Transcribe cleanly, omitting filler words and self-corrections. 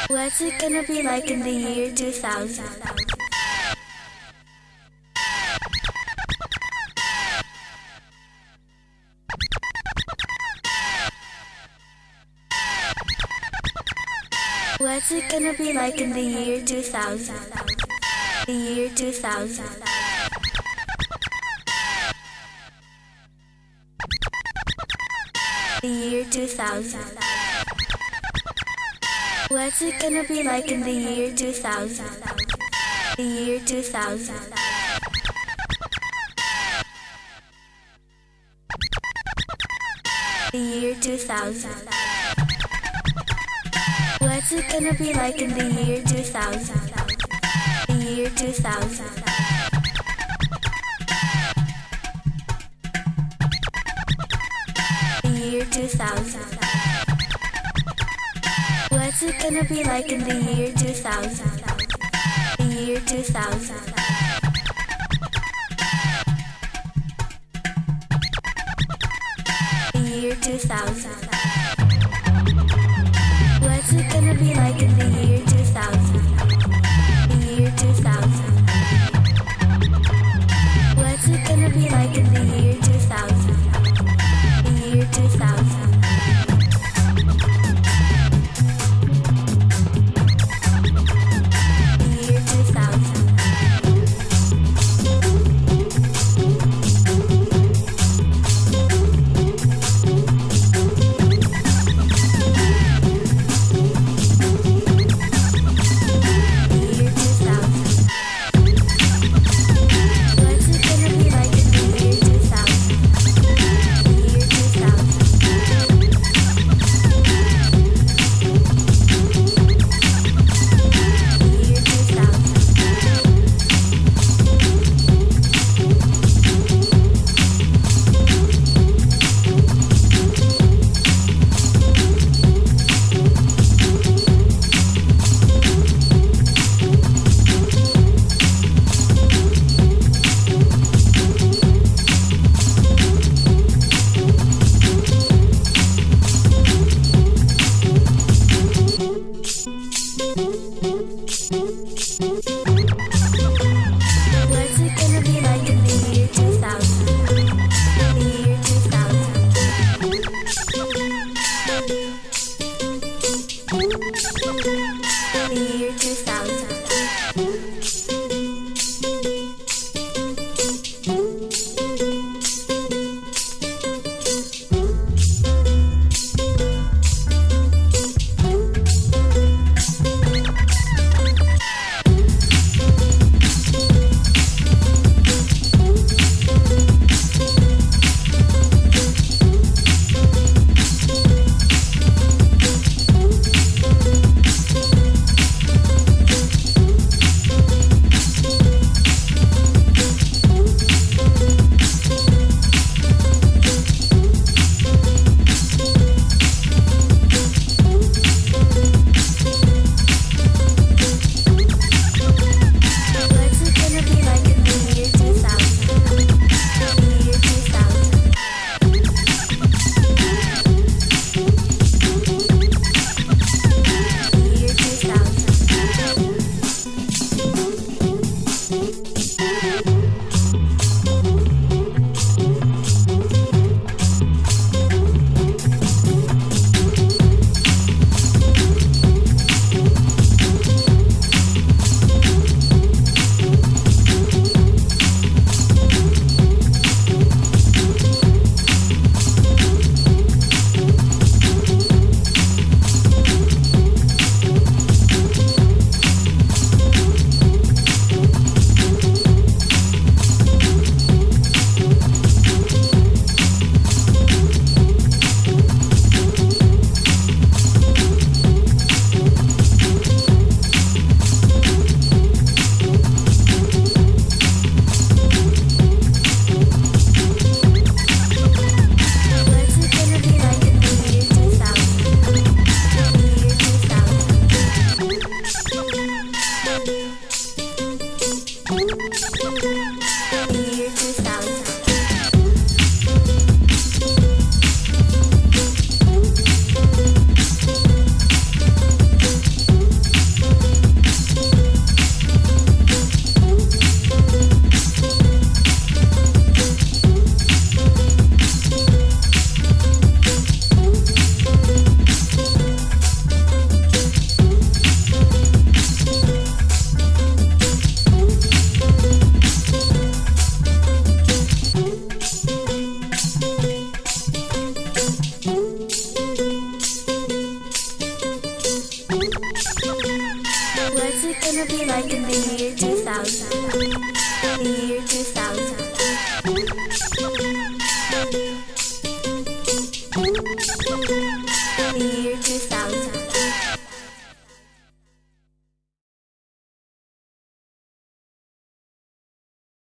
What's it gonna be like in the year 2000? What's it gonna be like in the year 2000? The year 2000. The year 2000. What's it gonna be like in the year 2000? The year 2000. The year 2000. What's it gonna be like in the year 2000? The year 2000. The year 2000. What's it gonna be like in the year 2000? The year 2000. The year 2000. What's it gonna be like in the year 2000? The year 2000. What's it gonna be like in the year 2000? The year 2000.